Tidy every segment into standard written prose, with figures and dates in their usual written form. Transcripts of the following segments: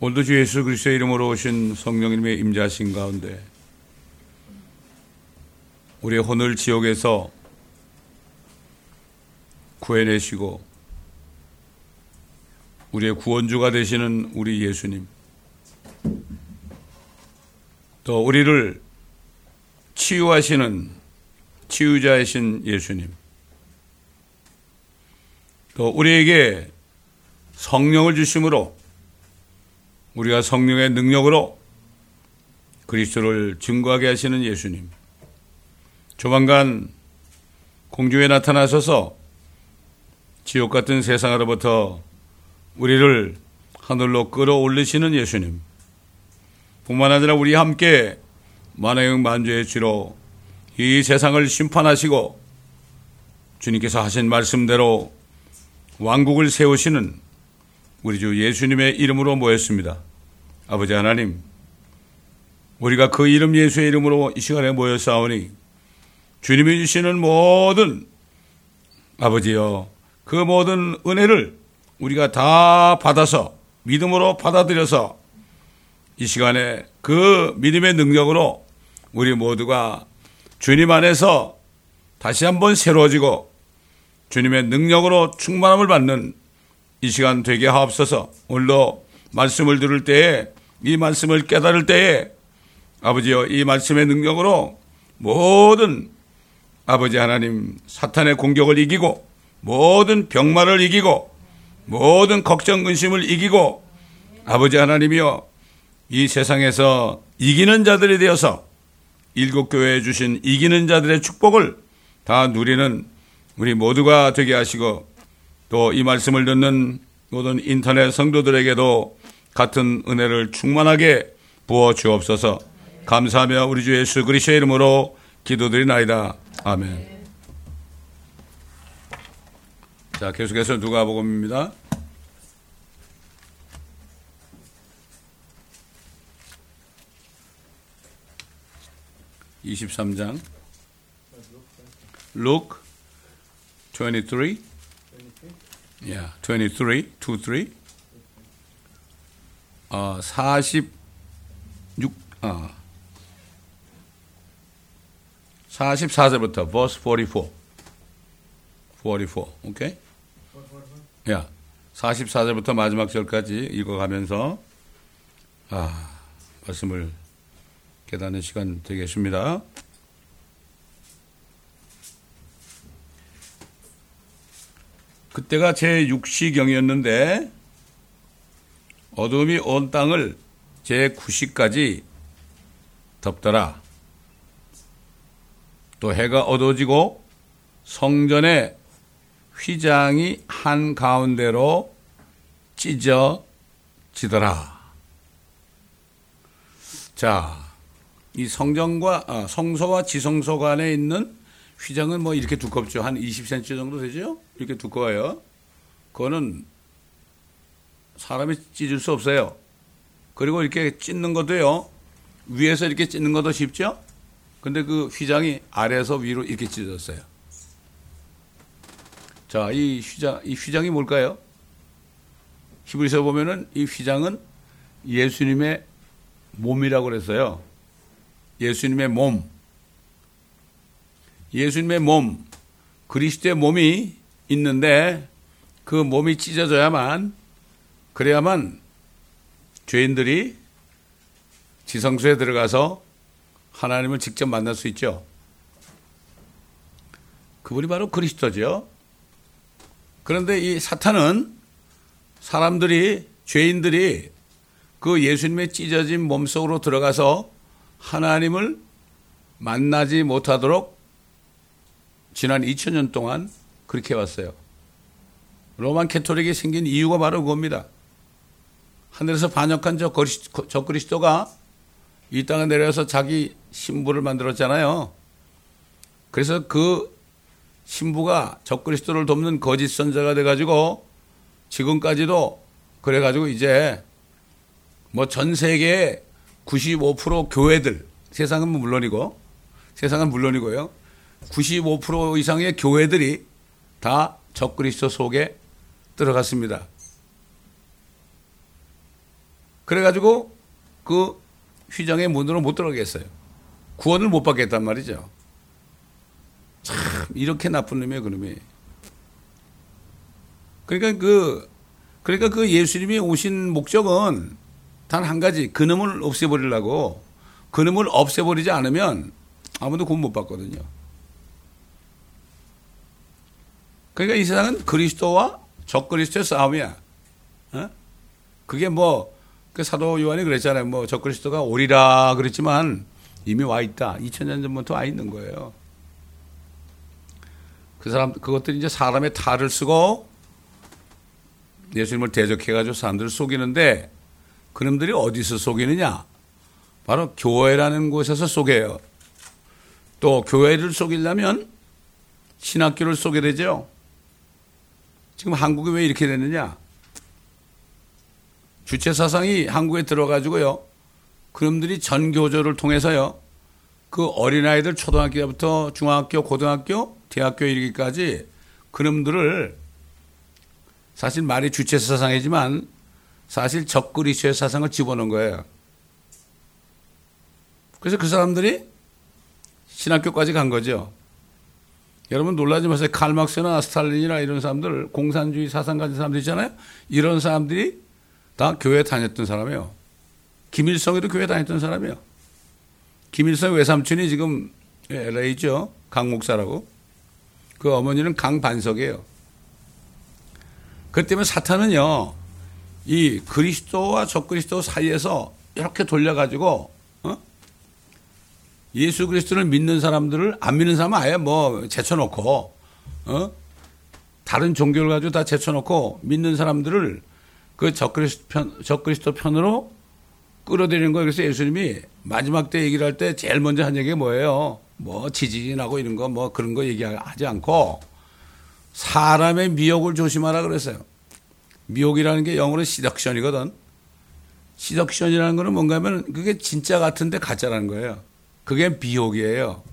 오늘도 주 예수 그리스도의 이름으로 오신 성령님의 임재하신 가운데 우리의 혼을 지옥에서 구해내시고 우리의 구원주가 되시는 우리 예수님, 또 우리를 치유하시는 치유자이신 예수님, 또 우리에게 성령을 주심으로 우리가 성령의 능력으로 그리스도를 증거하게 하시는 예수님, 조만간 공중에 나타나셔서 지옥 같은 세상으로부터 우리를 하늘로 끌어올리시는 예수님, 뿐만 아니라 우리와 함께 만왕의 만주의 주로 이 세상을 심판하시고 주님께서 하신 말씀대로 왕국을 세우시는 우리 주 예수님의 이름으로 모였습니다. 아버지 하나님, 우리가 그 이름 예수의 이름으로 이 시간에 모였사오니 주님이 주시는 모든 아버지여, 그 모든 은혜를 우리가 다 받아서 믿음으로 받아들여서 이 시간에 그 믿음의 능력으로 우리 모두가 주님 안에서 다시 한번 새로워지고 주님의 능력으로 충만함을 받는 이 시간 되게 하옵소서. 오늘도 말씀을 들을 때에, 이 말씀을 깨달을 때에 아버지여, 이 말씀의 능력으로 모든 아버지 하나님 사탄의 공격을 이기고 모든 병마를 이기고 모든 걱정 근심을 이기고 아버지 하나님이여, 이 세상에서 이기는 자들이 되어서 일곱 교회에 주신 이기는 자들의 축복을 다 누리는 우리 모두가 되게 하시고, 또 이 말씀을 듣는 모든 인터넷 성도들에게도 같은 은혜를 충만하게 부어 주옵소서. 감사하며 우리 주 예수 그리스도의 이름으로 기도드리나이다. 아멘. 자, 계속해서 누가복음입니다. 23장. Luke 23. Yeah, 23, 23. 44절부터 verse 44. 44. 오케이? 야, 44절부터 마지막 절까지 읽어가면서 말씀을 깨닫는 시간 되겠습니다. 그때가 제6시경이었는데 어둠이 온 땅을 제9시까지 덮더라. 또 해가 어두워지고 성전의 휘장이 한가운데로 찢어지더라. 자, 이 성소와 지성소 간에 있는 휘장은 뭐 이렇게 두껍죠. 한 20cm 정도 되죠? 이렇게 두꺼워요. 그거는 사람이 찢을 수 없어요. 그리고 이렇게 찢는 것도요, 위에서 이렇게 찢는 것도 쉽죠? 근데 그 휘장이 아래에서 위로 이렇게 찢어졌어요. 자, 이 휘장이 뭘까요? 히브리서 보면은 이 휘장은 예수님의 몸이라고 그랬어요. 예수님의 몸. 예수님의 몸, 그리스도의 몸이 있는데 그 몸이 찢어져야만, 그래야만 죄인들이 지성소에 들어가서 하나님을 직접 만날 수 있죠. 그분이 바로 그리스도죠. 그런데 이 사탄은 사람들이, 죄인들이 그 예수님의 찢어진 몸 속으로 들어가서 하나님을 만나지 못하도록 지난 2000년 동안 그렇게 해왔어요. 로만 캐토릭이 생긴 이유가 바로 그겁니다. 하늘에서 반역한 저 그리스도가 이 땅에 내려와서 자기 신부를 만들었잖아요. 그래서 그 신부가 적그리스도를 돕는 거짓 선자가 돼가지고 지금까지도 그래가지고 이제 뭐 전 세계의 95% 교회들, 세상은 물론이고요. 95% 이상의 교회들이 다 적그리스도 속에 들어갔습니다. 그래가지고 그 휘장의 문으로 못 들어가겠어요. 구원을 못 받겠단 말이죠. 참 이렇게 나쁜 놈이에요, 그놈이. 그러니까 그 예수님이 오신 목적은 단 한 가지, 그놈을 없애버리려고. 그놈을 없애버리지 않으면 아무도 구원 못 받거든요. 그러니까 이 세상은 그리스도와 적그리스도의 싸움이야. 어? 그게 그 사도 요한이 그랬잖아요. 적그리스도가 오리라 그랬지만 이미 와 있다. 2000년 전부터 와 있는 거예요. 그것들이 이제 사람의 탈을 쓰고 예수님을 대적해가지고 사람들을 속이는데 그놈들이 어디서 속이느냐? 바로 교회라는 곳에서 속여요. 또 교회를 속이려면 신학교를 속여야 되죠. 지금 한국이 왜 이렇게 됐느냐? 주체 사상이 한국에 들어가지고요. 그놈들이 전교조를 통해서요. 그 어린아이들 초등학교 때부터 중학교, 고등학교, 대학교 이르기까지 그놈들을 사실 말이 주체 사상이지만 사실 적그리스도의 사상을 집어넣은 거예요. 그래서 그 사람들이 신학교까지 간 거죠. 여러분 놀라지 마세요. 칼막스나 스탈린이나 이런 사람들, 공산주의 사상 가진 사람들 있잖아요. 이런 사람들이 다 교회 다녔던 사람이에요. 김일성이도 교회 다녔던 사람이에요. 김일성 외삼촌이 지금 LA죠. 강 목사라고. 그 어머니는 강 반석이에요. 그렇기 때문에 사탄은요, 이 그리스도와 적그리스도 사이에서 이렇게 돌려가지고, 예수 그리스도를 믿는 사람들을 안 믿는 사람은 아예 제쳐놓고, 다른 종교를 가지고 다 제쳐놓고 믿는 사람들을 그 적그리스도 편으로 끌어들이는 거예요. 그래서 예수님이 마지막 때 얘기를 할 때 제일 먼저 한 얘기가 뭐예요? 지진하고 이런 거 그런 거 얘기하지 않고 사람의 미혹을 조심하라 그랬어요. 미혹이라는 게 영어로 시덕션이거든. 시덕션이라는 거는 뭔가 하면 그게 진짜 같은데 가짜라는 거예요. 그게 미혹이에요.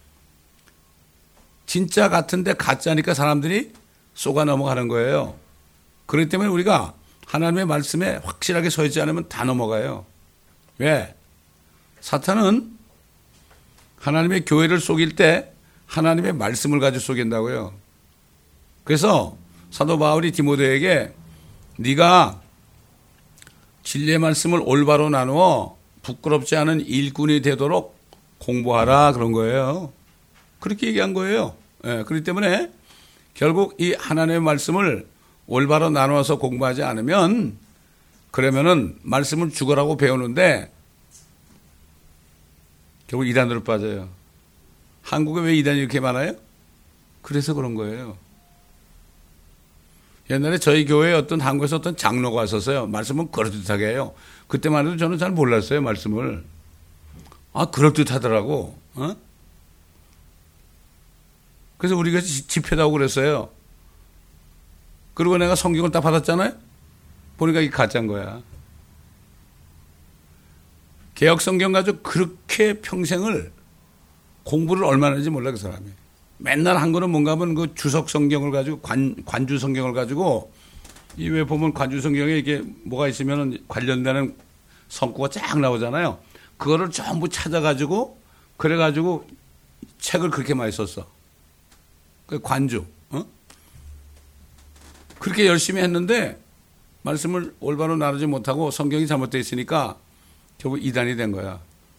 진짜 같은데 가짜니까 사람들이 속아 넘어가는 거예요. 그렇기 때문에 우리가 하나님의 말씀에 확실하게 서 있지 않으면 다 넘어가요. 왜? 사탄은 하나님의 교회를 속일 때 하나님의 말씀을 가지고 속인다고요. 그래서 사도 바울이 디모데에게 네가 진리의 말씀을 올바로 나누어 부끄럽지 않은 일꾼이 되도록 공부하라 그런 거예요. 그렇게 얘기한 거예요. 그렇기 때문에 결국 이 하나님의 말씀을 올바로 나누어서 공부하지 않으면 그러면은 말씀을 죽으라고 배우는데 결국 이단으로 빠져요. 한국에 왜 이단이 이렇게 많아요? 그래서 그런 거예요. 옛날에 저희 교회에 한국에서 어떤 장로가 왔었어요. 말씀은 그럴듯하게 해요. 그때만 해도 저는 잘 몰랐어요, 말씀을. 그럴듯하더라고. 그래서 우리가 집회도 하고 그랬어요. 그리고 내가 성경을 딱 받았잖아요. 보니까 이게 가짜인 거야. 개혁 성경 가지고 그렇게 평생을 공부를 얼마나 했는지 몰라, 그 사람이. 맨날 한 거는 뭔가 하면 그 주석 성경을 가지고 관주 성경을 가지고 이 왜 보면 관주 성경에 이게 뭐가 있으면 관련되는 성구가 쫙 나오잖아요. 그거를 전부 찾아가지고 그래가지고 책을 그렇게 많이 썼어. 그 관주. 그렇게 열심히 했는데 말씀을 올바로 나누지 못하고 성경이 잘못되어 있으니까 결국 이단이 된 거야.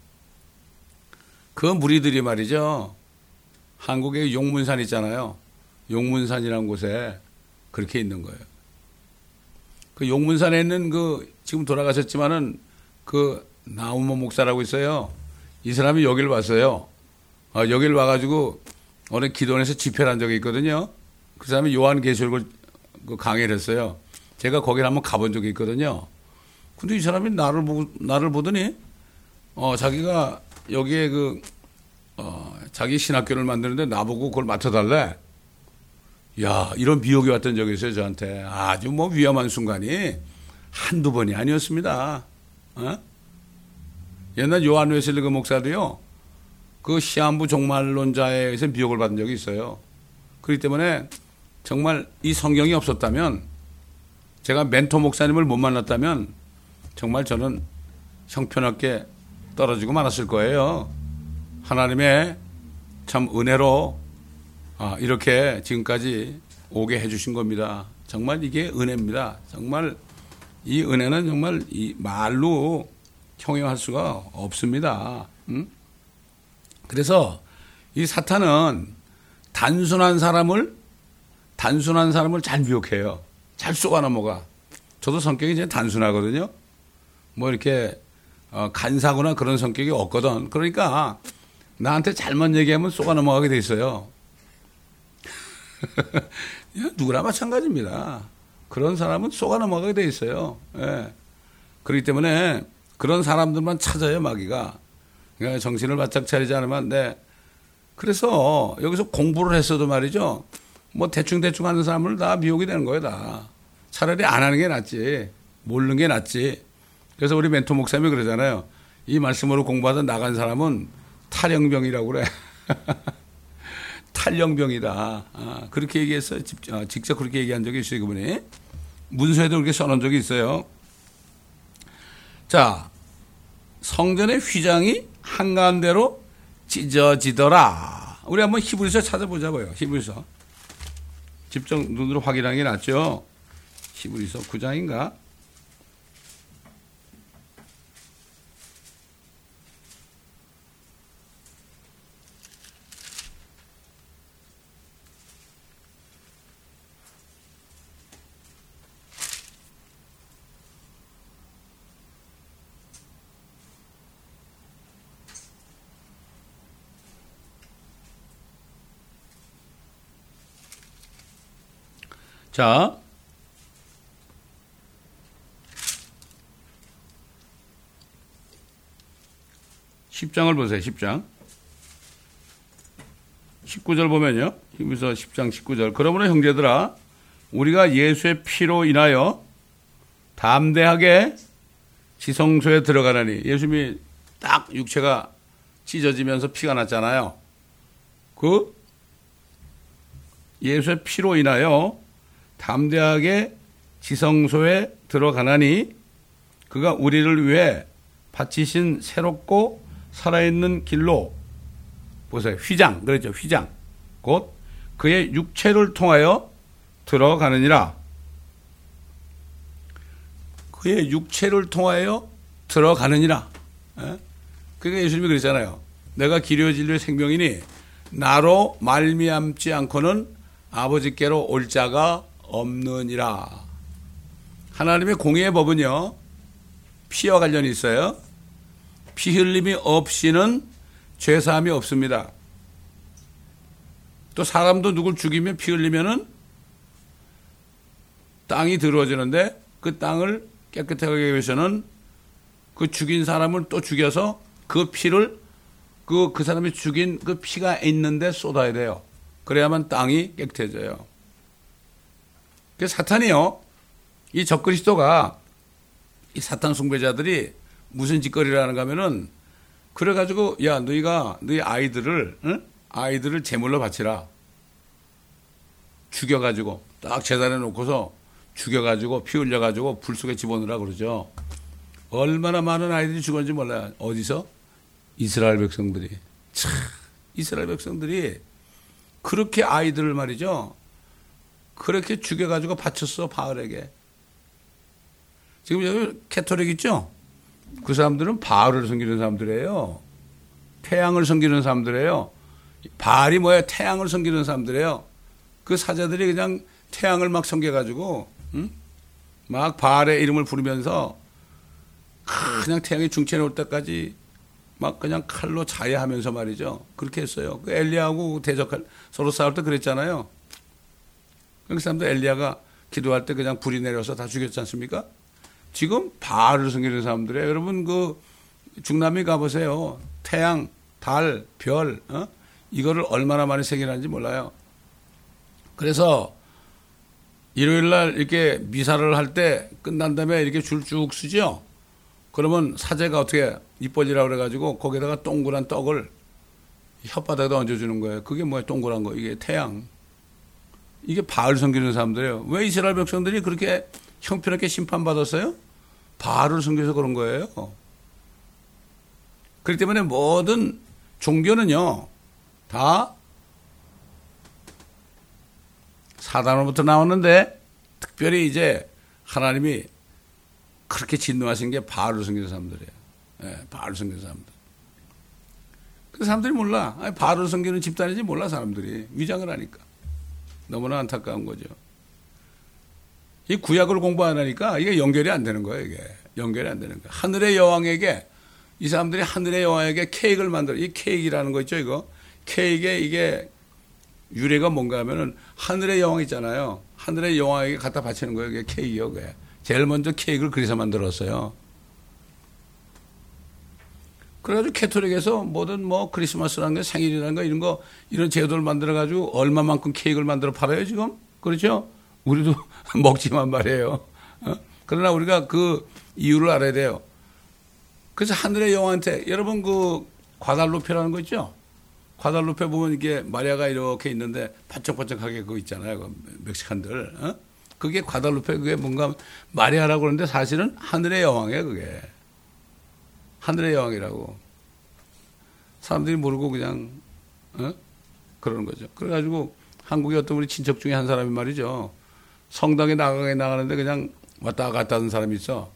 그 무리들이 말이죠. 한국에 용문산 있잖아요. 용문산이라는 곳에 그렇게 있는 거예요. 그 용문산에 있는 지금 돌아가셨지만은 그 나우모 목사라고 있어요. 이 사람이 여기를 왔어요. 여기를 와가지고 어느 기도원에서 집회를 한 적이 있거든요. 그 사람이 요한계시록을 강의를 했어요. 제가 거기를 한번 가본 적이 있거든요. 근데 이 사람이 나를 보더니 자기가 여기에 자기 신학교를 만드는데 나보고 그걸 맡아달래. 야, 이런 미혹이 왔던 적이 있어요, 저한테. 아주 위험한 순간이 한두 번이 아니었습니다. 옛날 요한 웨슬리 그 목사도요, 그 시한부 종말론자에 의해서 미혹을 받은 적이 있어요. 그렇기 때문에 정말 이 성경이 없었다면, 제가 멘토 목사님을 못 만났다면, 정말 저는 형편없게 떨어지고 말았을 거예요. 하나님의 참 은혜로 이렇게 지금까지 오게 해주신 겁니다. 정말 이게 은혜입니다. 정말 이 은혜는 정말 이 말로 형용할 수가 없습니다. 그래서 이 사탄은 단순한 사람을 잘 미혹해요. 잘 쏘아 넘어가. 저도 성격이 이제 단순하거든요. 뭐 이렇게 간사거나 그런 성격이 없거든. 그러니까 나한테 잘못 얘기하면 쏘아 넘어가게 돼 있어요. 누구나 마찬가지입니다. 그런 사람은 쏘아 넘어가게 돼 있어요. 예. 그렇기 때문에 그런 사람들만 찾아요, 마귀가. 그러니까 정신을 바짝 차리지 않으면 돼. 그래서 여기서 공부를 했어도 말이죠. 뭐 대충 하는 사람을 다 미혹이 되는 거예요, 다. 차라리 안 하는 게 낫지. 모르는 게 낫지. 그래서 우리 멘토 목사님이 그러잖아요. 이 말씀으로 공부하다 나간 사람은 탈영병이라고 그래. 탈영병이다. 그렇게 얘기했어요. 직접 그렇게 얘기한 적이 있어요, 그분이. 문서에도 그렇게 써놓은 적이 있어요. 자, 성전의 휘장이 한가운데로 찢어지더라. 우리 한번 히브리서 찾아보자고요. 히브리서. 직접 눈으로 확인하는 게 낫죠. 히브리서 9장인가? 자, 10장을 보세요. 10장. 19절 보면요. 히브리서 10장 19절. 그러므로 형제들아, 우리가 예수의 피로 인하여 담대하게 지성소에 들어가라니. 예수님이 딱 육체가 찢어지면서 피가 났잖아요. 그 예수의 피로 인하여 담대하게 지성소에 들어가나니 그가 우리를 위해 바치신 새롭고 살아있는 길로 보세요. 휘장, 그렇죠. 휘장. 곧 그의 육체를 통하여 들어가느니라. 그의 육체를 통하여 들어가느니라. 그러니까 예수님이 그랬잖아요. 내가 길이요 진리요 생명이니 나로 말미암지 않고는 아버지께로 올 자가 없느니라. 하나님의 공의의 법은요, 피와 관련이 있어요. 피 흘림이 없이는 죄사함이 없습니다. 또 사람도 누굴 죽이면 피 흘리면은 땅이 더러워지는데 그 땅을 깨끗하게 하기 위해서는 그 죽인 사람을 또 죽여서 그 피를 그 사람이 죽인 그 피가 있는데 쏟아야 돼요. 그래야만 땅이 깨끗해져요. 그 사탄이요, 이 적그리스도가 이 사탄 숭배자들이 무슨 짓거리를 하는가 하면은 그래가지고 야 너희가 너희 아이들을 아이들을 제물로 바치라. 죽여가지고 딱 제단에 놓고서 죽여가지고 피 흘려가지고 불 속에 집어넣으라 그러죠. 얼마나 많은 아이들이 죽었는지 몰라요. 어디서? 이스라엘 백성들이. 참 이스라엘 백성들이 그렇게 아이들을 말이죠. 그렇게 죽여가지고 바쳤어 바알에게. 지금 여기 캐토릭 있죠? 그 사람들은 바알을 섬기는 사람들이에요. 태양을 섬기는 사람들이에요. 바알이 뭐예요? 태양을 섬기는 사람들이에요. 그 사자들이 그냥 태양을 막 섬겨가지고 막 바알의 이름을 부르면서 그냥 태양이 중천에 올 때까지 막 그냥 칼로 자해하면서 말이죠. 그렇게 했어요. 그 엘리야하고 대적할 서로 싸울 때 그랬잖아요. 그 사람도 엘리야가 기도할 때 그냥 불이 내려서 다 죽였지 않습니까? 지금 바알을 섬기는 사람들이에요. 여러분 그 중남미 가보세요. 태양, 달, 별 이거를 얼마나 많이 새기는지 몰라요. 그래서 일요일 날 이렇게 미사를 할 때 끝난 다음에 이렇게 줄 쭉 쓰죠. 그러면 사제가 어떻게 입 벌리라고 그래가지고 거기다가 동그란 떡을 혓바닥에다 얹어주는 거예요. 그게 뭐예요? 동그란 거. 이게 태양. 이게 바알 섬기는 사람들이에요. 왜 이스라엘 백성들이 그렇게 형편없게 심판받았어요? 바알을 섬겨서 그런 거예요. 그렇기 때문에 모든 종교는요, 다 사단으로부터 나왔는데, 특별히 이제 하나님이 그렇게 진노하신 게 바알을 섬기는 사람들이에요. 예, 바알을 섬기는 사람들. 그 사람들이 몰라. 아니, 바알을 섬기는 집단인지 몰라, 사람들이. 위장을 하니까. 너무나 안타까운 거죠. 이 구약을 공부 안 하니까 이게 연결이 안 되는 거예요, 이게. 연결이 안 되는 거예요. 하늘의 여왕에게, 이 사람들이 하늘의 여왕에게 케이크를 만들어. 이 케이크라는 거 있죠, 이거. 케이크에 이게 유래가 뭔가 하면은 하늘의 여왕 있잖아요. 하늘의 여왕에게 갖다 바치는 거예요, 이게 케이크요, 그게. 제일 먼저 케이크를 그래서 만들었어요. 그래가지고 캐톨릭에서 뭐든 뭐 크리스마스라는 거, 생일이라는 거, 이런 거, 이런 제도를 만들어가지고 얼마만큼 케이크를 만들어 팔아요, 지금? 그렇죠? 우리도 먹지만 말이에요. 그러나 우리가 그 이유를 알아야 돼요. 그래서 하늘의 여왕한테, 여러분 그 과달루페라는 거 있죠? 과달루페 보면 이게 마리아가 이렇게 있는데 반짝반짝하게 그거 있잖아요. 그 멕시칸들. 그게 과달루페, 그게 뭔가 마리아라고 그러는데 사실은 하늘의 여왕이에요, 그게. 하늘의 여왕이라고. 사람들이 모르고 그냥, 그러는 거죠. 그래가지고 한국에 어떤 우리 친척 중에 한 사람이 말이죠. 성당에 나가는데 그냥 왔다 갔다 하는 사람이 있어.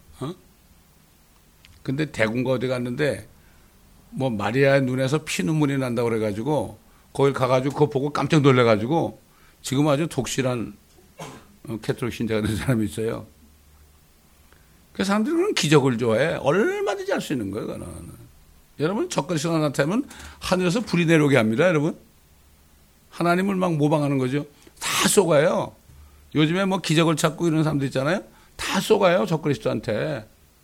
근데 대군가 어디 갔는데 뭐 마리아의 눈에서 피눈물이 난다고 그래가지고 거길 가가지고 그거 보고 깜짝 놀래가지고 지금 아주 독실한 캐톨릭 신자가 된 사람이 있어요. 그 사람들은 기적을 좋아해. 얼마든지 할 수 있는 거예요, 그거는. 여러분, 적그리스도가 나타나면 하늘에서 불이 내려오게 합니다, 여러분. 하나님을 막 모방하는 거죠. 다 쏘가요. 요즘에 뭐 기적을 찾고 이런 사람들 있잖아요. 다 쏘가요, 적그리스도한테.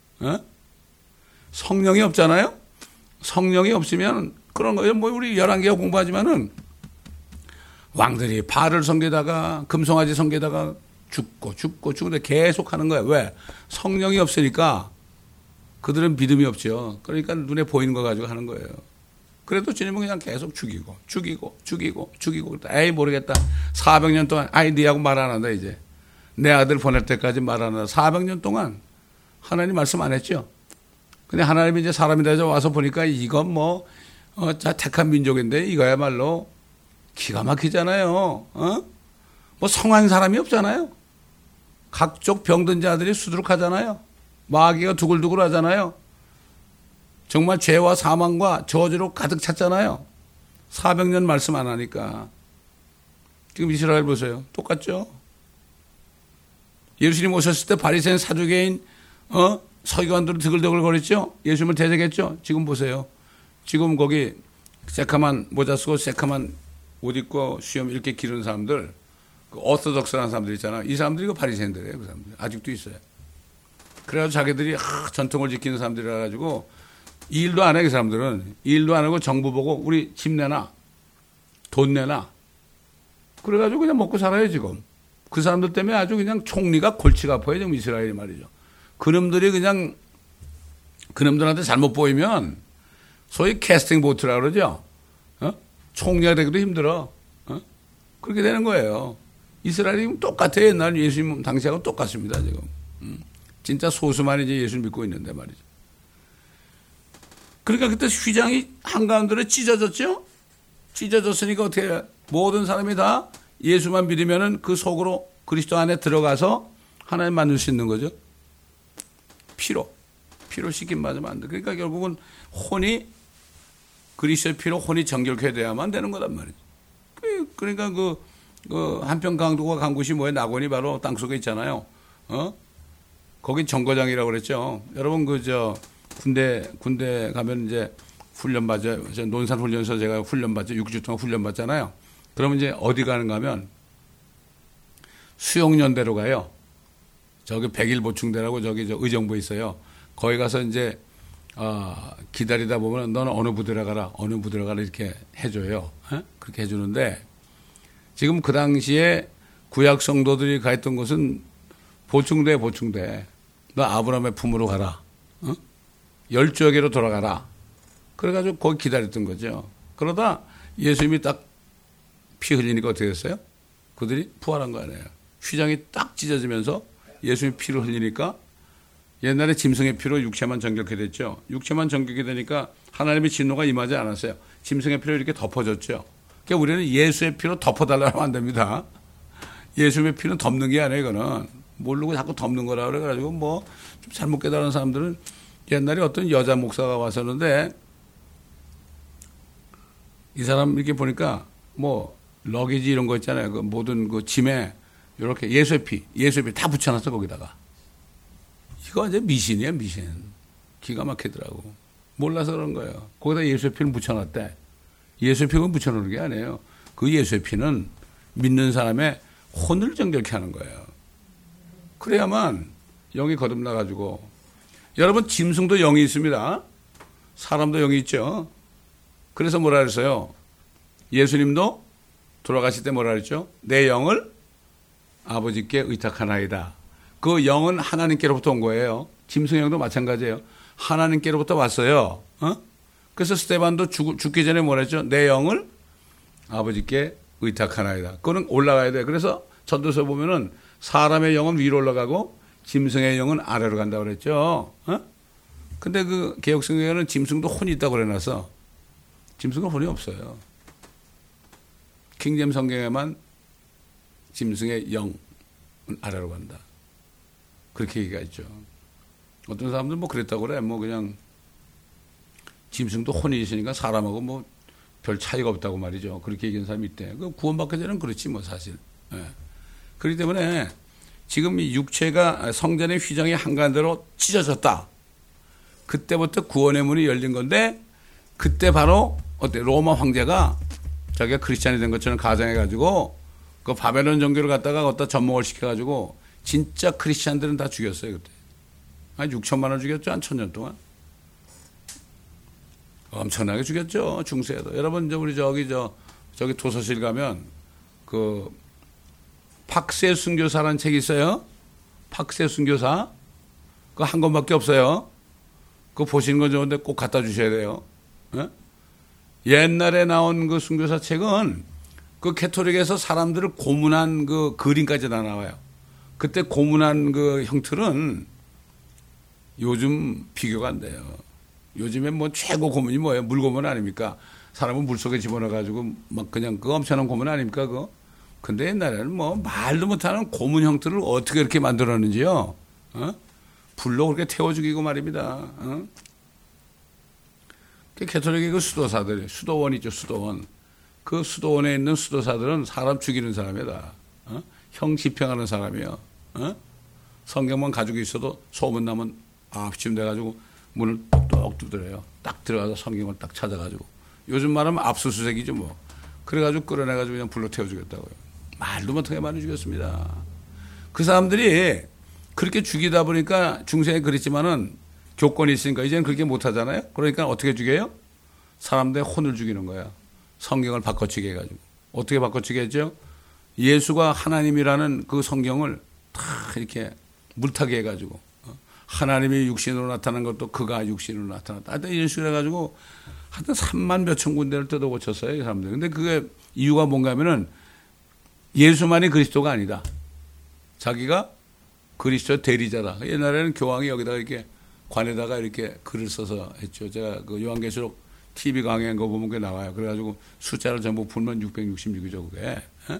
성령이 없잖아요. 성령이 없으면 그런 거예요. 뭐 우리 11개가 공부하지만은 왕들이 바알을 섬기다가 금송아지 섬기다가 죽고 계속 하는 거예요. 왜? 성령이 없으니까 그들은 믿음이 없죠. 그러니까 눈에 보이는 거 가지고 하는 거예요. 그래도 주님은 그냥 계속 죽이고. 에이, 모르겠다. 400년 동안, 아이, 니하고 말 안 한다, 이제. 내 아들 보낼 때까지 말 안 한다. 400년 동안 하나님 말씀 안 했죠. 근데 하나님이 이제 사람이 돼서 와서 보니까 이건 뭐, 택한 민족인데 이거야말로 기가 막히잖아요. 뭐 성한 사람이 없잖아요. 각종 병든 자들이 수두룩하잖아요. 마귀가 두글두글 하잖아요. 정말 죄와 사망과 저주로 가득 찼잖아요. 400년 말씀 안 하니까. 지금 이스라엘 보세요. 똑같죠? 예수님 오셨을 때 바리새인 사두개인 서기관들은 드글드글 거렸죠? 예수님을 대적했죠? 지금 보세요. 지금 거기 새카만 모자 쓰고 새카만 옷 입고 수염 이렇게 기르는 사람들, 그 오토독스라는 사람들 있잖아. 이 사람들이 그 바리새인들이에요. 그 사람들. 아직도 있어요. 그래가지고 자기들이 전통을 지키는 사람들이라 가지고 일도 안 해, 그 사람들은. 일도 안 하고 정부 보고 우리 집 내놔. 돈 내놔. 그래가지고 그냥 먹고 살아요, 지금. 그 사람들 때문에 아주 그냥 총리가 골치가 아파요, 지금 이스라엘이 말이죠. 그놈들이 그냥, 그놈들한테 잘못 보이면 소위 캐스팅 보트라고 그러죠. 총리가 되기도 힘들어. 그렇게 되는 거예요. 이스라엘이 똑같아요. 옛날 예수님 당시하고 똑같습니다, 지금. 진짜 소수만 이제 예수를 믿고 있는데 말이죠. 그러니까 그때 휘장이 한가운데로 찢어졌죠? 찢어졌으니까 어떻게 해요? 모든 사람이 다 예수만 믿으면은 그 속으로 그리스도 안에 들어가서 하나님 만들 수 있는 거죠. 피로 씻김 맞으면 안 돼. 그러니까 결국은 혼이 그리스도의 피로 혼이 정결케 돼야만 되는 거란 말이죠. 그러니까 그 한평 강도가 간 곳이 뭐예요? 낙원이 바로 땅속에 있잖아요. 거기 정거장이라고 그랬죠. 여러분 군대 가면 이제 훈련 받죠. 논산 훈련소 제가 훈련 받죠. 6주 동안 훈련 받잖아요. 그러면 이제 어디 가는가 하면 수용연대로 가요. 저기 백일 보충대라고 저기 의정부에 있어요. 거기 가서 이제 기다리다 보면 너는 어느 부대로 가라 이렇게 해줘요. 그렇게 해주는데 지금 그 당시에 구약 성도들이 가 있던 곳은 보충대. 너 아브라함의 품으로 가라. 열조에게로 돌아가라. 그래가지고 거기 기다렸던 거죠. 그러다 예수님이 딱 피 흘리니까 어떻게 됐어요? 그들이 부활한 거 아니에요. 휘장이 딱 찢어지면서 예수님이 피를 흘리니까 옛날에 짐승의 피로 육체만 정결케 됐죠. 육체만 정결케 되니까 하나님의 진노가 임하지 않았어요. 짐승의 피로 이렇게 덮어졌죠. 그러니까 우리는 예수의 피로 덮어달라고 하면 안 됩니다. 예수의 피는 덮는 게 아니에요. 이거는 모르고 자꾸 덮는 거라 그래가지고 뭐 좀 잘못 깨달은 사람들은 옛날에 어떤 여자 목사가 왔었는데 이 사람 이렇게 보니까 뭐 러기지 이런 거 있잖아요. 그 모든 그 짐에 이렇게 예수의 피 다 붙여놨어 거기다가. 이거 완전 미신이에요, 미신. 기가 막히더라고. 몰라서 그런 거예요. 거기다 예수의 피를 붙여놨대. 예수의 피는 붙여놓는 게 아니에요. 그 예수의 피는 믿는 사람의 혼을 정결케 하는 거예요. 그래야만 영이 거듭나가지고. 여러분, 짐승도 영이 있습니다. 사람도 영이 있죠. 그래서 뭐라 그랬어요? 예수님도 돌아가실 때 뭐라 그랬죠? 내 영을 아버지께 의탁하나이다. 그 영은 하나님께로부터 온 거예요. 짐승의 영도 마찬가지예요. 하나님께로부터 왔어요. 그래서 스데반도 죽기 전에 뭐라 했죠? 내 영을 아버지께 의탁하나이다. 그거는 올라가야 돼. 그래서 전도서 보면은 사람의 영은 위로 올라가고 짐승의 영은 아래로 간다고 그랬죠. 근데 그 개혁성경에는 짐승도 혼이 있다고 그래놔서 짐승은 혼이 없어요. 킹제임 성경에만 짐승의 영은 아래로 간다. 그렇게 얘기가 있죠. 어떤 사람들은 뭐 그랬다고 그래. 뭐 그냥 짐승도 혼이 있으니까 사람하고 뭐 별 차이가 없다고 말이죠. 그렇게 얘기하는 사람이 있대. 그 구원받기 전에는 그렇지 뭐 사실. 예. 그렇기 때문에 지금 이 육체가 성전의 휘장이 한가운데로 찢어졌다. 그때부터 구원의 문이 열린 건데 그때 바로 어때 로마 황제가 자기가 크리스찬이 된 것처럼 가정해가지고 그 바벨론 종교를 갖다가 갖다 접목을 시켜가지고 진짜 크리스찬들은 다 죽였어요 그때. 한 6천만을 죽였죠 한 1000년 동안. 엄청나게 죽였죠 중세에도. 여러분 우리 저기 도서실 가면 그 박새 순교사라는 책이 있어요. 박새 순교사. 그거 한 권밖에 없어요. 그거 보시는 건 좋은데 꼭 갖다 주셔야 돼요. 예? 옛날에 나온 그 순교사 책은 그 캐토릭에서 사람들을 고문한 그 그림까지 다 나와요. 그때 고문한 그 형틀은 요즘 비교가 안 돼요. 요즘에 뭐 최고 고문이 뭐예요? 물고문 아닙니까? 사람을 물속에 집어넣어가지고 막 그냥 그 엄청난 고문 아닙니까? 그거? 근데 옛날에는 뭐 말도 못하는 고문 형틀을 어떻게 이렇게 만들었는지요? 불로 그렇게 태워 죽이고 말입니다. 그 캐톨릭의 그 수도사들, 수도원 있죠, 수도원. 그 수도원에 있는 수도사들은 사람 죽이는 사람이다. 형 집행하는 사람이요. 성경만 가지고 있어도 소문나면 9시쯤 돼가지고 문을 똑똑 두드려요. 딱 들어가서 성경을 딱 찾아가지고. 요즘 말하면 압수수색이죠 뭐. 그래가지고 끌어내가지고 그냥 불로 태워 죽였다고요. 말도 못하게 많이 죽였습니다. 그 사람들이 그렇게 죽이다 보니까 중세에 그랬지만은 교권이 있으니까 이제는 그렇게 못하잖아요. 그러니까 어떻게 죽여요? 사람들의 혼을 죽이는 거야. 성경을 바꿔치게 해가지고. 어떻게 바꿔치게 했죠? 예수가 하나님이라는 그 성경을 다 이렇게 물타게 해가지고 하나님이 육신으로 나타난 것도 그가 육신으로 나타났다. 하여튼 이런 식으로 해가지고 하여튼 3만 몇천 군데를 뜯어 고쳤어요. 이 사람들. 근데 그게 이유가 뭔가 하면은 예수만이 그리스도가 아니다. 자기가 그리스도 대리자다. 옛날에는 교황이 여기다가 이렇게 관에다가 이렇게 글을 써서 했죠. 제가 그 요한계시록 TV 강의한 거 보면 그게 나와요. 그래가지고 숫자를 전부 풀면 666이죠, 그게. 에?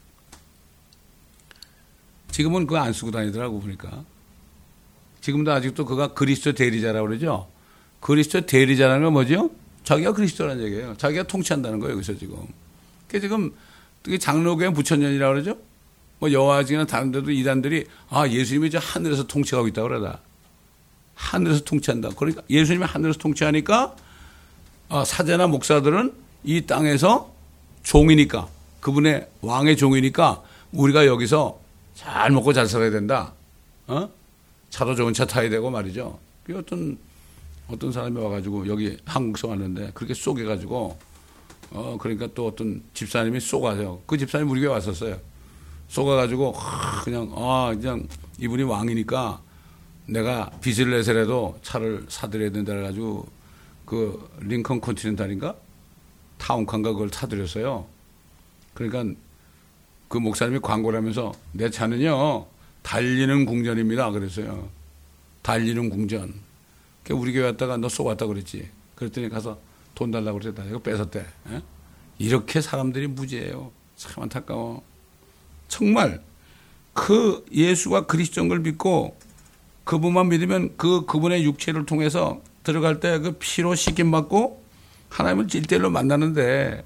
지금은 그거 안 쓰고 다니더라고, 보니까. 지금도 아직도 그가 그리스도 대리자라고 그러죠. 그리스도 대리자라는 건 뭐죠? 자기가 그리스도라는 얘기예요. 자기가 통치한다는 거예요, 여기서 지금. 그게 지금 장로교회 부천년이라고 그러죠. 뭐 여화증이나 다른 데도 이단들이 예수님이 이제 하늘에서 통치하고 있다고 그러다. 하늘에서 통치한다. 그러니까 예수님이 하늘에서 통치하니까 사제나 목사들은 이 땅에서 종이니까 그분의 왕의 종이니까 우리가 여기서 잘 먹고 잘 살아야 된다. 차도 좋은 차 타야 되고 말이죠. 그 어떤 사람이 와가지고 여기 한국서 왔는데 그렇게 쏘개가지고 그러니까 또 어떤 집사님이 쏘가요. 그 집사님 우리 교회 왔었어요. 쏘가가지고 그냥 이분이 왕이니까 내가 빚을 내서라도 차를 사드려야 된다 해가지고 그 링컨 컨티넨탈인가 타운칸가 그걸 사드렸어요. 그러니까 그 목사님이 광고를 하면서 내 차는요 달리는 궁전입니다. 그랬어요. 달리는 궁전. 우리 교회 왔다가 너 쏘았다 그랬지. 그랬더니 가서 돈 달라고 그랬다. 이거 뺏었대. 에? 이렇게 사람들이 무지해요. 참 안타까워. 정말 그 예수가 그리스도인 걸 믿고 그분만 믿으면 그분의 육체를 통해서 들어갈 때 그 피로 씻김 받고 하나님을 일대일로 만나는데,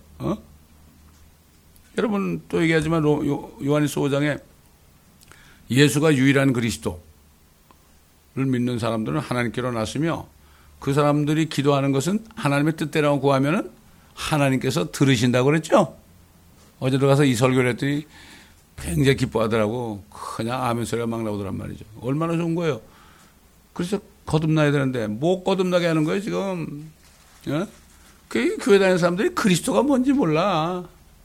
여러분 또 얘기하지만 요한일서 5장에 예수가 유일한 그리스도를 믿는 사람들은 하나님께로 났으며 그 사람들이 기도하는 것은 하나님의 뜻대로 구하면은 하나님께서 들으신다고 그랬죠. 어제 들어가서 이 설교를 했더니 굉장히 기뻐하더라고. 그냥 아멘 소리가 막 나오더란 말이죠. 얼마나 좋은 거예요. 그래서 거듭나야 되는데 뭐 거듭나게 하는 거예요 지금. 예? 그 교회 다니는 사람들이 그리스도가 뭔지 몰라.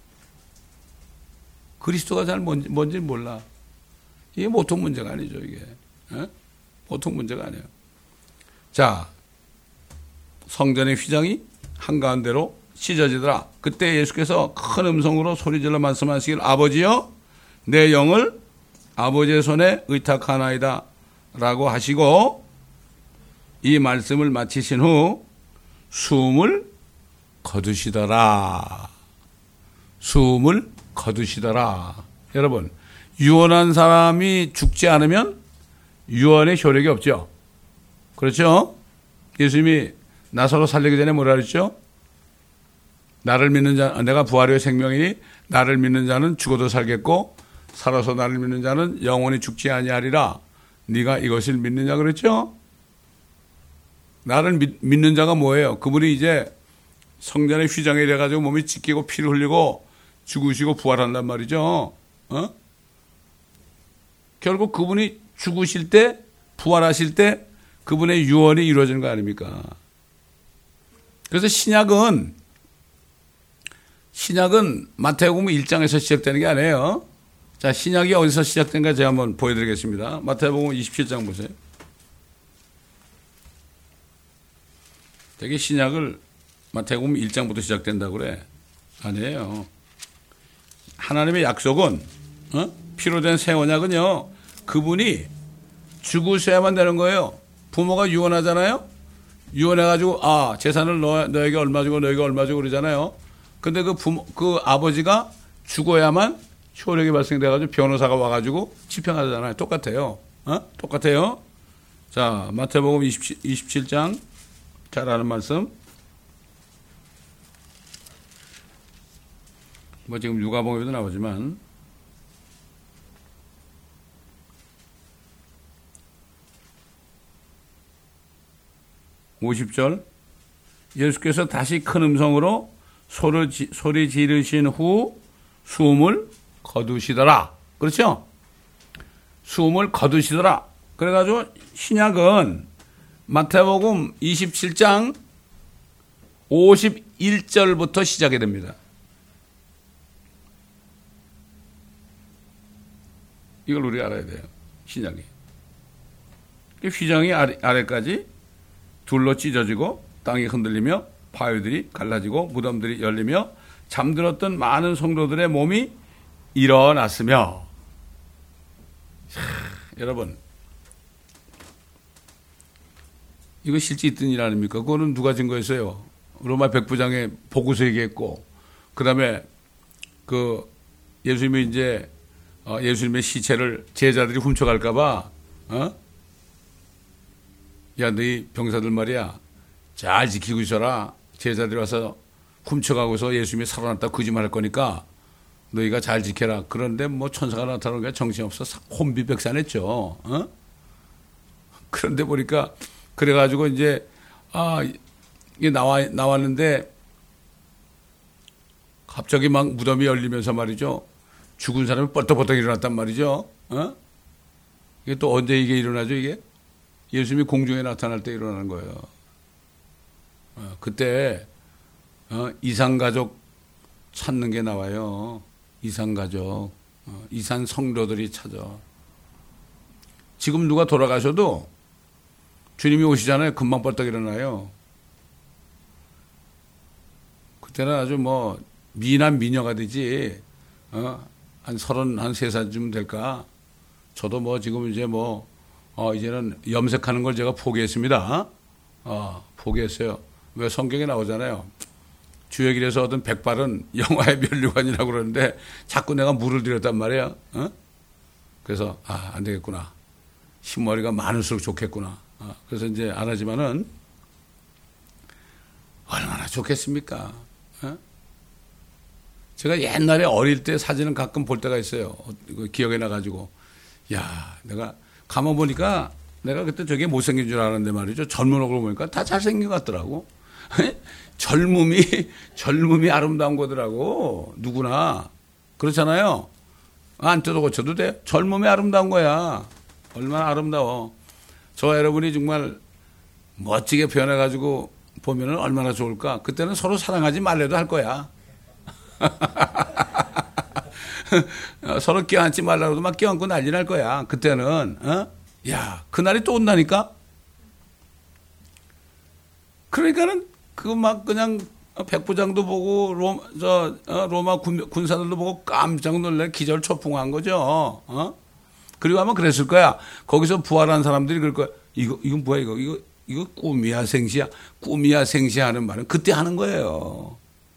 그리스도가 잘 뭔지 몰라. 이게 보통 문제가 아니죠 이게. 예? 보통 문제가 아니에요. 자, 성전의 휘장이 한가운데로 찢어지더라. 그때 예수께서 큰 음성으로 소리질러 말씀하시길 아버지여 내 영을 아버지의 손에 의탁하나이다 라고 하시고 이 말씀을 마치신 후 숨을 거두시더라. 숨을 거두시더라. 여러분, 유언한 사람이 죽지 않으면 유언의 효력이 없죠. 그렇죠? 예수님이 나사로 살리기 전에 뭐라 그랬죠? 나를 믿는 자, 내가 부활의 생명이니 나를 믿는 자는 죽어도 살겠고 살아서 나를 믿는 자는 영원히 죽지 아니하리라. 네가 이것을 믿느냐 그랬죠? 나를 믿는 자가 뭐예요? 그분이 이제 성전의 휘장에 이래가지고 몸이 찢기고 피를 흘리고 죽으시고 부활한단 말이죠. 결국 그분이 죽으실 때 부활하실 때 그분의 유언이 이루어지는 거 아닙니까? 그래서 신약은 마태복음 1장에서 시작되는 게 아니에요. 자, 신약이 어디서 시작된가 제가 한번 보여드리겠습니다. 마태복음 27장 보세요. 되게 신약을 마태복음 1장부터 시작된다고 그래. 아니에요. 하나님의 약속은 피로 된 새 언약은요. 그분이 죽으셔야만 되는 거예요. 부모가 유언하잖아요. 유언해가지고 재산을 너에게 얼마 주고 너에게 얼마 주고 그러잖아요. 근데 그 아버지가 죽어야만 효력이 발생돼가지고 변호사가 와가지고 집행하잖아요. 똑같아요. 똑같아요. 자, 마태복음 27장 잘 아는 말씀. 뭐 지금 누가복음에도 나오지만 50절 예수께서 다시 큰 음성으로 소리 지르신 후 숨을 거두시더라. 그렇죠? 숨을 거두시더라. 그래가지고 신약은 마태복음 27장 51절부터 시작이 됩니다. 이걸 우리가 알아야 돼요. 신약이. 휘장이 아래까지 둘로 찢어지고 땅이 흔들리며 바위들이 갈라지고 무덤들이 열리며 잠들었던 많은 성도들의 몸이 일어났으며. 여러분, 이거 실제 있던 일 아닙니까? 그거는 누가 증거했어요? 로마 백부장의 보고서 얘기했고, 그 다음에 예수님이 이제 예수님의 시체를 제자들이 훔쳐갈까봐, 야, 너희 병사들 말이야, 잘 지키고 있어라. 제자들이 와서 훔쳐가고서 예수님이 살아났다 거짓말 할 거니까 너희가 잘 지켜라. 그런데 뭐 천사가 나타나는 게 정신없어 혼비백산했죠. 그런데 보니까 그래가지고 이제 이게 나왔는데 갑자기 막 무덤이 열리면서 말이죠. 죽은 사람이 뻘떡뻘떡 일어났단 말이죠. 이게 또 언제 이게 일어나죠, 이게? 예수님이 공중에 나타날 때 일어나는 거예요. 그때 이산가족 찾는 게 나와요. 이산가족. 이산 성도들이 찾아. 지금 누가 돌아가셔도 주님이 오시잖아요. 금방 뻘떡 일어나요. 그때는 아주 뭐 미남 미녀가 되지. 한 33살쯤 될까? 저도 뭐 지금 이제 뭐 이제는 염색하는 걸 제가 포기했습니다. 포기했어요. 왜 성경에 나오잖아요. 주의 길에서 얻은 백발은 영화의 면류관이라고 그러는데 자꾸 내가 물을 들였단 말이야. 그래서 안 되겠구나. 흰머리가 많을수록 좋겠구나. 그래서 이제 안 하지만은 얼마나 좋겠습니까? 제가 옛날에 어릴 때 사진을 가끔 볼 때가 있어요. 기억에 나가지고. 야, 내가 가만 보니까 내가 그때 되게 못생긴 줄 알았는데 말이죠. 젊은 얼굴 보니까 다 잘생긴 것 같더라고. 젊음이 아름다운 거더라고. 누구나. 그렇잖아요. 안 뜯어 고쳐도 돼. 젊음이 아름다운 거야. 얼마나 아름다워. 저 여러분이 정말 멋지게 변해가지고 보면은 얼마나 좋을까. 그때는 서로 사랑하지 말래도 할 거야. 서로 껴안지 말라고도 막 껴안고 난리 날 거야. 그때는. 야, 그날이 또 온다니까? 그러니까는 그거 막 그냥 백부장도 보고 로마 군사들도 보고 깜짝 놀래 기절초풍한 거죠. 그리고 아마 그랬을 거야. 거기서 부활한 사람들이 그럴 거야. 이건 뭐야 이거 꿈이야 생시야. 꿈이야 생시야 하는 말은 그때 하는 거예요.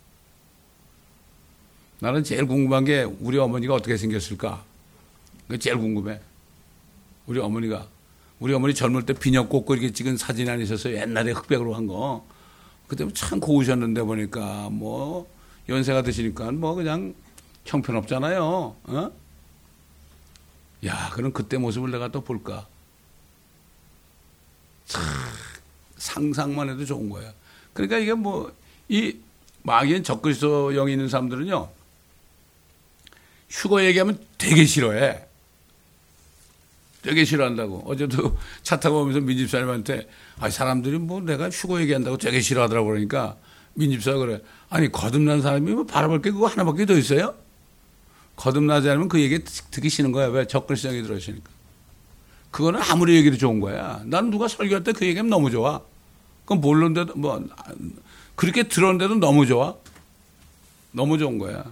나는 제일 궁금한 게 우리 어머니가 어떻게 생겼을까? 그게 제일 궁금해. 우리 어머니 젊을 때 비녀 꽂고 이렇게 찍은 사진이 하나 있었어요. 옛날에 흑백으로 한 거. 그때 참 고우셨는데 보니까 뭐 연세가 드시니까 뭐 그냥 형편없잖아요. 야, 그럼 그때 모습을 내가 또 볼까? 참 상상만 해도 좋은 거야. 그러니까 이게 뭐 이 마귀인 적그리스도영이 있는 사람들은요. 휴거 얘기하면 되게 싫어해. 되게 싫어한다고. 어제도 차 타고 오면서 민집사님한테 사람들이 뭐 내가 휴거 얘기한다고 되게 싫어하더라고 그러니까 민집사가 그래. 아니 거듭난 사람이 뭐 바라볼 게 그거 하나밖에 더 있어요? 거듭나지 않으면 그 얘기 듣기 싫은 거야. 왜? 적그리스도영이 들어오시니까. 그거는 아무리 얘기도 좋은 거야. 나는 누가 설교할 때 그 얘기하면 너무 좋아. 그건 모르는데도 뭐 그렇게 들었는데도 너무 좋아. 너무 좋은 거야.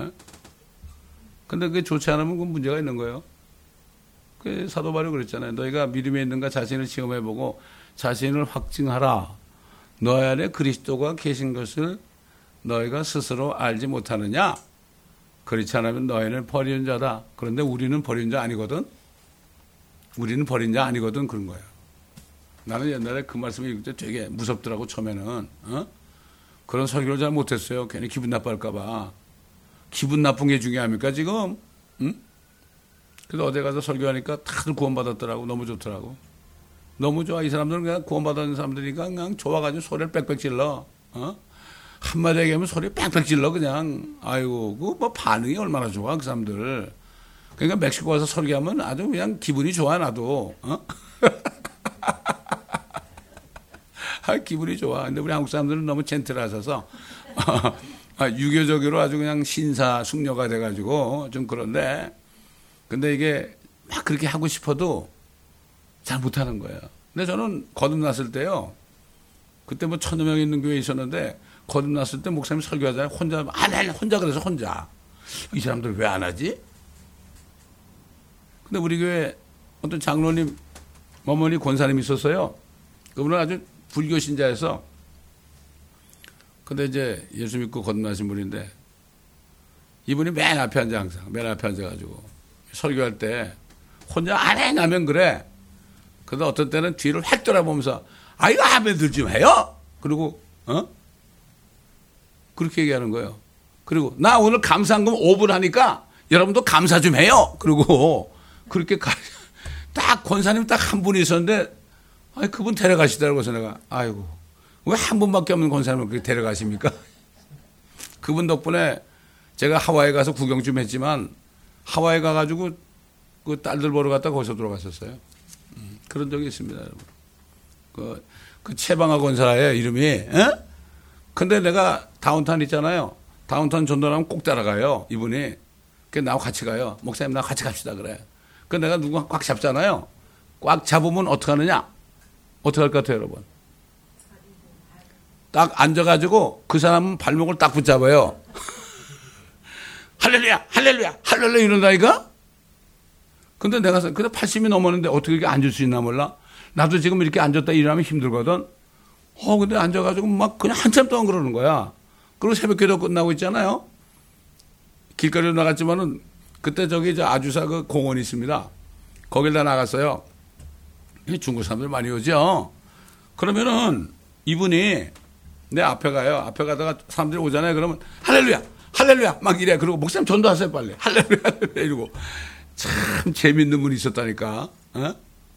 근데 그게 좋지 않으면 그건 문제가 있는 거예요. 그 사도 바울이 그랬잖아요. 너희가 믿음에 있는가 자신을 시험해보고 자신을 확증하라. 너희 안에 그리스도가 계신 것을 너희가 스스로 알지 못하느냐? 그렇지 않으면 너희는 버린 자다. 그런데 우리는 버린 자 아니거든. 우리는 버린 자 아니거든. 그런 거예요. 나는 옛날에 그 말씀을 읽을 때 되게 무섭더라고 처음에는. 그런 설교를 잘 못했어요. 괜히 기분 나빠할까 봐. 기분 나쁜 게 중요합니까 지금? 그래서 어디 가서 설교하니까 다들 구원받았더라고. 너무 좋더라고. 너무 좋아. 이 사람들은 그냥 구원받은 사람들이니까 그냥 좋아가지고 소리를 빽빽 질러. 한마디 얘기하면 소리 빽빽 질러 그냥. 아이고 그 뭐 반응이 얼마나 좋아 그 사람들. 그러니까 멕시코 가서 설교하면 아주 그냥 기분이 좋아 나도. 기분이 좋아. 근데 우리 한국 사람들은 너무 젠틀하셔서 유교적으로 아주 그냥 신사 숙녀가 돼가지고 좀 그런데 근데 이게 막 그렇게 하고 싶어도 잘 못하는 거예요. 근데 저는 거듭났을 때요. 그때 뭐 1,000여 명 있는 교회에 있었는데 거듭났을 때 목사님 설교하잖아요. 혼자 그래서 혼자. 이 사람들 왜 안 하지? 근데 우리 교회 어떤 장로님 어머니 권사님이 있었어요. 그분은 아주 불교 신자여서 근데 이제 예수 믿고 거듭나신 분인데 이분이 맨 앞에 앉아 항상 맨 앞에 앉아가지고 설교할 때 혼자 안 해 나면 그래. 근데 어떤 때는 뒤를 확 돌아보면서 이거 아멘들 좀 해요. 그리고 그렇게 얘기하는 거예요. 그리고 나 오늘 감사한금 5분 하니까 여러분도 감사 좀 해요. 그리고 그렇게 딱 권사님 딱 한 분이 있었는데 그분 데려가시더라고요. 그래서 내가 아이고 왜 한 분밖에 없는 권사님을 그렇게 데려가십니까? 그분 덕분에 제가 하와이 가서 구경 좀 했지만 하와이 가가지고 그 딸들 보러 갔다 거기서 돌아갔었어요. 그런 적이 있습니다, 여러분. 그 채방아 권사의 이름이, 근데 내가 다운타운 있잖아요. 다운타운 전도하면 꼭 따라가요, 이분이. 그래서 나하고 같이 가요. 목사님, 나하고 같이 갑시다, 그래. 그 내가 누구 꽉 잡잖아요. 꽉 잡으면 어떻게 하느냐? 어떻게 할 것 같아요, 여러분? 딱 앉아가지고 그 사람은 발목을 딱 붙잡아요. 할렐루야, 할렐루야, 할렐루야 이런다니까? 근데 근데 80이 넘었는데 어떻게 이렇게 앉을 수 있나 몰라? 나도 지금 이렇게 앉았다 일어나면 힘들거든? 근데 앉아가지고 막 그냥 한참 동안 그러는 거야. 그리고 새벽기도 끝나고 있잖아요. 길거리로 나갔지만은 그때 저기 저 아주사 그 공원이 있습니다. 거길다 나갔어요. 중국 사람들 많이 오죠. 그러면은 이분이 내 앞에 가요. 앞에 가다가 사람들이 오잖아요. 그러면 할렐루야, 할렐루야 막 이래. 그리고 목사님 전도하세요 빨리. 할렐루야, 할렐루야 이러고. 참 재밌는 분이 있었다니까. 어?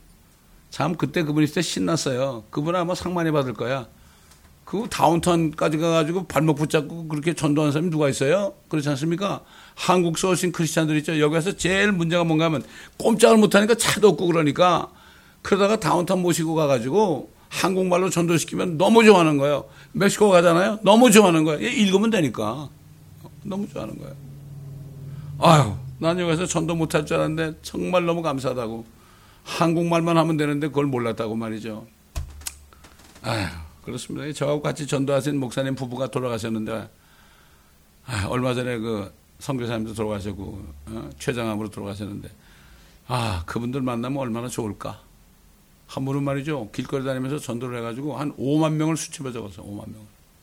참 그때 그분이 있을 때 신났어요. 그분 아마 상 많이 받을 거야. 그 다운타운까지 가가지고 발목 붙잡고 그렇게 전도하는 사람이 누가 있어요? 그렇지 않습니까? 한국서 오신 크리스찬들 있죠. 여기 와서 제일 문제가 뭔가 하면 꼼짝을 못하니까 차도 없고 그러니까 그러다가 다운타운 모시고 가가지고 한국말로 전도시키면 너무 좋아하는 거예요. 멕시코 가잖아요. 너무 좋아하는 거예요. 읽으면 되니까. 너무 좋아하는 거예요. 아유, 난 여기서 전도 못할 줄 알았는데 정말 너무 감사하다고. 한국말만 하면 되는데 그걸 몰랐다고 말이죠. 아유, 그렇습니다. 저하고 같이 전도하신 목사님 부부가 돌아가셨는데, 얼마 전에 그 선교사님도 돌아가셨고, 췌장암으로 돌아가셨는데, 그분들 만나면 얼마나 좋을까. 한 분은 말이죠. 길거리 다니면서 전도를 해가지고 한 5만 명을 수첩에 적었어요. 5만 명을.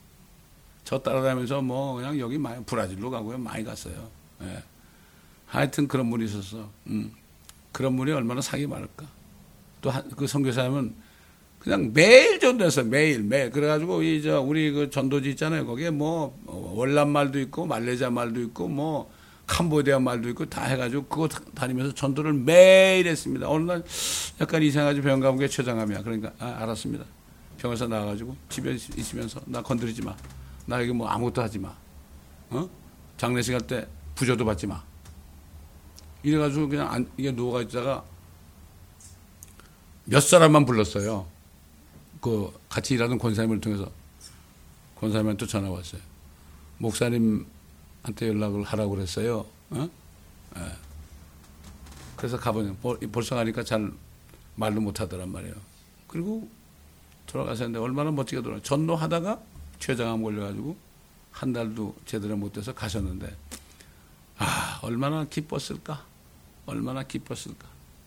저 따라다니면서 뭐 그냥 여기 많이 브라질로 가고요. 많이 갔어요. 예. 하여튼 그런 분이 있었어. 그런 분이 얼마나 사기 많을까. 또 그 선교사님은 그냥 매일 전도했어요. 매일. 그래가지고 우리 그 전도지 있잖아요. 거기에 뭐 월남 말도 있고 말레이시아 말도 있고 뭐 캄보디아 말도 있고 다 해가지고 그거 다니면서 전도를 매일 했습니다. 어느 날 약간 이상하게 병원 가본 게 췌장암이야. 그러니까 알았습니다. 병원에서 나와가지고 집에 있으면서 나 건드리지 마. 나 여기 뭐 아무것도 하지 마. 장례식 할 때 부조도 받지 마. 이래가지고 그냥 이게 누워가 있다가 몇 사람만 불렀어요. 그 같이 일하는 권사님을 통해서 권사님한테 전화가 왔어요. 목사님한테 연락을 하라고 그랬어요. 네. 그래서 가보니 벌써 가니까 잘 말도 못하더란 말이에요. 그리고 돌아가셨는데 얼마나 멋지게 전도하다가 췌장암 걸려가지고 한 달도 제대로 못 돼서 가셨는데 얼마나 기뻤을까. 얼마나 기뻤을까.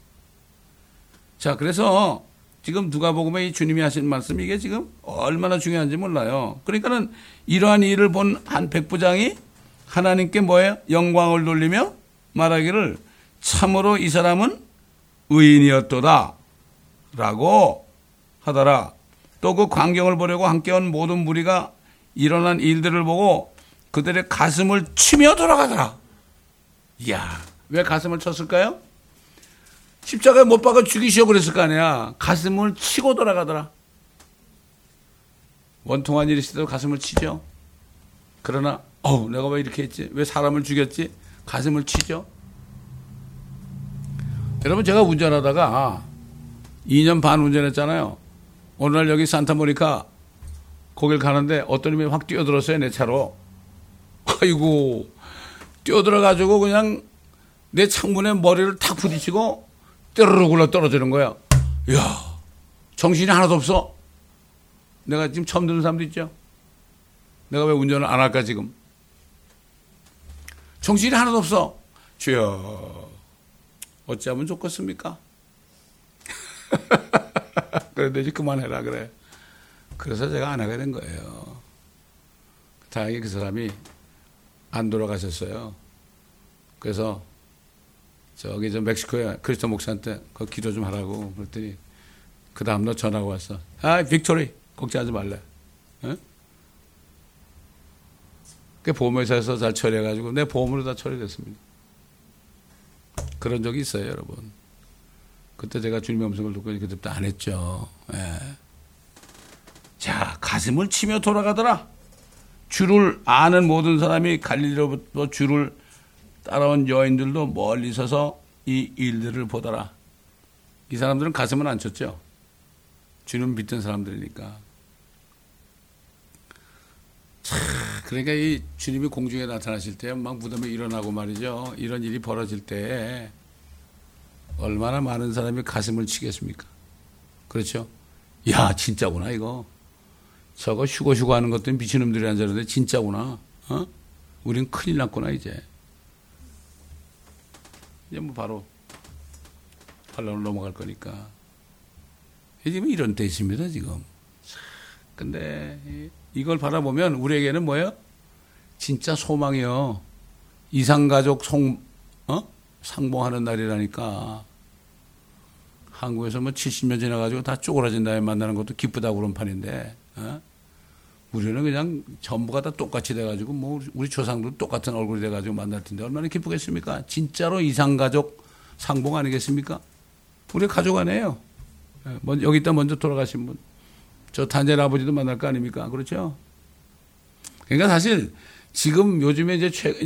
자, 그래서 지금 누가복음에 이 주님이 하신 말씀 이게 지금 얼마나 중요한지 몰라요. 그러니까는 이러한 일을 본 한 백부장이 하나님께 뭐예요? 영광을 돌리며 말하기를 참으로 이 사람은 의인이었도다 라고 하더라. 또 그 광경을 보려고 함께 온 모든 무리가 일어난 일들을 보고 그들의 가슴을 치며 돌아가더라. 이야, 왜 가슴을 쳤을까요? 십자가에 못 박아 죽이시오 그랬을 거 아니야. 가슴을 치고 돌아가더라. 원통한 일이 있어도 가슴을 치죠. 그러나 내가 왜 이렇게 했지? 왜 사람을 죽였지? 가슴을 치죠. 여러분, 제가 운전하다가 2년 반 운전했잖아요. 어느 날 여기 산타모니카 거길 가는데 어떤 놈이 확 뛰어들었어요. 내 차로. 아이고, 뛰어들어가지고 그냥 내 창문에 머리를 탁 부딪히고 떼르르 굴러 떨어지는 거야. 이야, 정신이 하나도 없어. 내가 지금 처음 듣는 사람도 있죠. 내가 왜 운전을 안 할까 지금. 정신이 하나도 없어. 주여, 어찌하면 좋겠습니까? 그런데 이제 그만해라 그래. 그래서 제가 안 하게 된 거예요. 다행히 그 사람이 안 돌아가셨어요. 그래서 저기 멕시코에 크리스천 목사한테 그 기도 좀 하라고 그랬더니 그 다음날 전화가 왔어. 빅토리 걱정하지 말래. 그 보험회사에서 잘 처리해가지고 내 보험으로 다 처리됐습니다. 그런 적이 있어요, 여러분. 그때 제가 주님의 음성을 듣고 그때부터 안 했죠. 예. 자, 가슴을 치며 돌아가더라. 주를 아는 모든 사람이 갈릴리로부터 주를 따라온 여인들도 멀리 서서 이 일들을 보더라. 이 사람들은 가슴을 안 쳤죠. 주님 믿던 사람들이니까. 자, 그러니까 이 주님이 공중에 나타나실 때 막 무덤에 일어나고 말이죠. 이런 일이 벌어질 때 얼마나 많은 사람이 가슴을 치겠습니까? 그렇죠? 야, 진짜구나 이거. 저거 휴고 하는 것도 미친놈들이 앉았는데 진짜구나. 우린 큰일 났구나 이제. 이제 뭐 바로 반란으로 넘어갈 거니까. 지금 이런 데 있습니다, 지금. 근데 이걸 바라보면 우리에게는 뭐예요? 진짜 소망이요. 이상가족 상봉하는 날이라니까. 한국에서 뭐 70년 지나가지고 다 쪼그라진 다음에 만나는 것도 기쁘다고 그런 판인데, 우리는 그냥 전부가 다 똑같이 돼가지고 뭐 우리 조상도 똑같은 얼굴이 돼가지고 만날 텐데 얼마나 기쁘겠습니까? 진짜로 이상가족 상봉 아니겠습니까? 우리 가족 아니에요. 여기 있다 먼저 돌아가신 분. 저 단전 아버지도 만날 거 아닙니까? 그렇죠? 그러니까 사실 지금 요즘에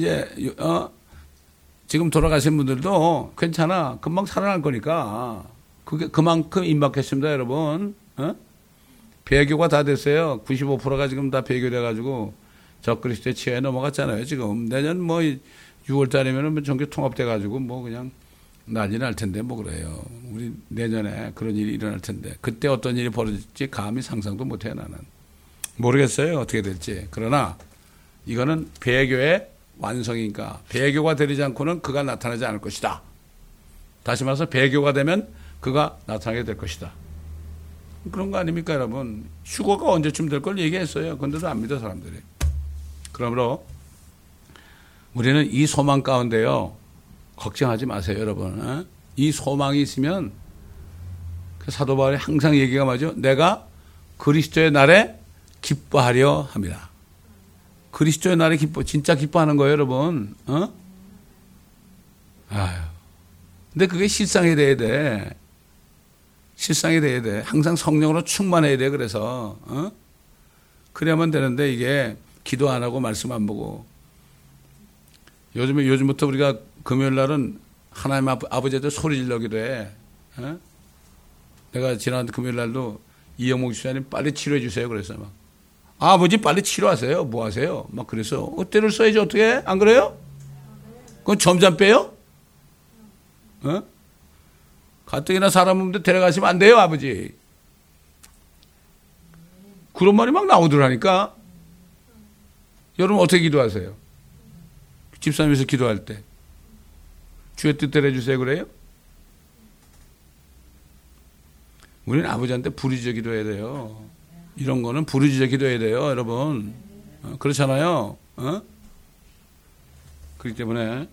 지금 돌아가신 분들도 괜찮아. 금방 살아날 거니까. 그게 그만큼 임박했습니다, 여러분. 배교가 다 됐어요. 95%가 지금 다 배교돼가지고 적그리스도의 치하에 넘어갔잖아요, 지금. 내년 뭐 6월 달이면은 뭐 전교 통합돼가지고 뭐 그냥 난리 날 텐데 뭐 그래요. 우리 내년에 그런 일이 일어날 텐데. 그때 어떤 일이 벌어질지 감히 상상도 못해요, 나는. 모르겠어요, 어떻게 될지. 그러나 이거는 배교의 완성이니까 배교가 되지 않고는 그가 나타나지 않을 것이다. 다시 말해서 배교가 되면 그가 나타나게 될 것이다. 그런 거 아닙니까, 여러분? 휴거가 언제쯤 될 걸 얘기했어요. 근데도 안 믿어, 사람들이. 그러므로 우리는 이 소망 가운데요, 걱정하지 마세요, 여러분. 이 소망이 있으면 그 사도 바울이 항상 얘기가 뭐죠? 내가 그리스도의 날에 기뻐하려 합니다. 그리스도의 날에 진짜 기뻐하는 거예요, 여러분. 아유. 근데 그게 실상이 돼야 돼. 실상이 돼야 돼. 항상 성령으로 충만해야 돼. 그래서, 그래야만 되는데 이게 기도 안 하고 말씀 안 보고. 요즘부터 우리가 금요일 날은 하나님 아버지한테 소리 질러기도 해. 내가 지난 금요일 날도 이영목 집사님 빨리 치료해 주세요. 그래서 막. 아버지 빨리 치료하세요. 뭐 하세요? 막 그래서 때를 써야지 어떻게 안 그래요? 그건 점잠 빼요? 가뜩이나 사람 없는데 데려가시면 안 돼요, 아버지. 그런 말이 막 나오더라니까. 여러분 어떻게 기도하세요? 집사님에서 기도할 때. 주의 뜻대로 해주세요 그래요? 우리는 아버지한테 부르짖어 기도해야 돼요. 이런 거는 부르짖어 기도해야 돼요, 여러분. 그렇잖아요. 그렇기 때문에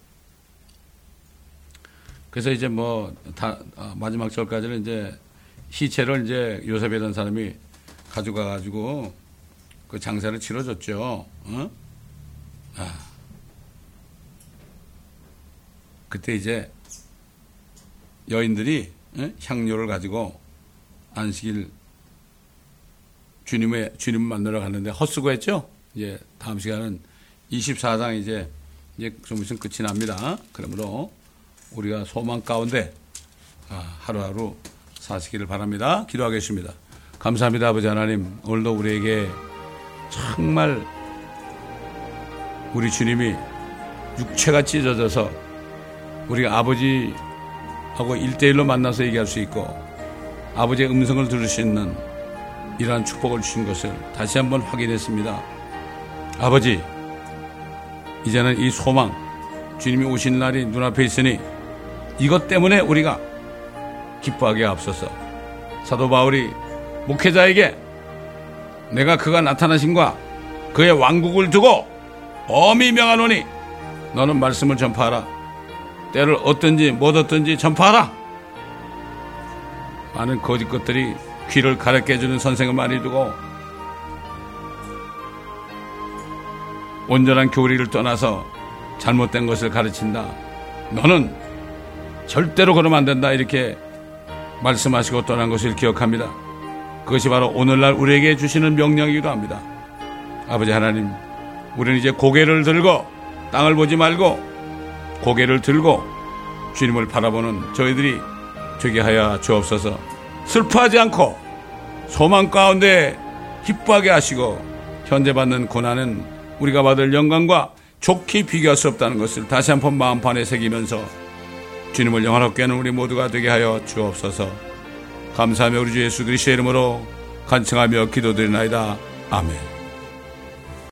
그래서 이제 마지막 절까지는 이제 시체를 이제 요셉이라는 사람이 가져가가지고 그 장사를 치러줬죠. 그때 이제 여인들이 향료를 가지고 안식일 주님 만나러 갔는데 헛수고했죠. 이제 다음 시간은 24장 이제 좀 있으면 끝이 납니다. 그러므로 우리가 소망 가운데 하루하루 사시기를 바랍니다. 기도하겠습니다. 감사합니다, 아버지 하나님. 오늘도 우리에게 정말 우리 주님이 육체가 찢어져서 우리가 아버지하고 1대1로 만나서 얘기할 수 있고 아버지의 음성을 들을 수 있는 이러한 축복을 주신 것을 다시 한번 확인했습니다. 아버지, 이제는 이 소망, 주님이 오신 날이 눈앞에 있으니 이것 때문에 우리가 기뻐하게 앞서서 사도 바울이 목회자에게 내가 그가 나타나신과 그의 왕국을 두고 엄히 명하노니 너는 말씀을 전파하라. 때를 얻든지 못 얻든지 전파하라. 많은 거짓 것들이 귀를 가렵게 해주는 선생을 많이 두고 온전한 교리를 떠나서 잘못된 것을 가르친다. 너는 절대로 그러면 안 된다. 이렇게 말씀하시고 떠난 것을 기억합니다. 그것이 바로 오늘날 우리에게 주시는 명령이기도 합니다. 아버지 하나님, 우리는 이제 고개를 들고 땅을 보지 말고 고개를 들고 주님을 바라보는 저희들이 되게 하여 주옵소서. 슬퍼하지 않고 소망 가운데 기뻐하게 하시고 현재 받는 고난은 우리가 받을 영광과 좋게 비교할 수 없다는 것을 다시 한번 마음판에 새기면서 주님을 영원롭게 하는 우리 모두가 되게 하여 주옵소서. 감사하며 우리 주 예수 그리스도의 이름으로 간청하며 기도드리나이다. 아멘.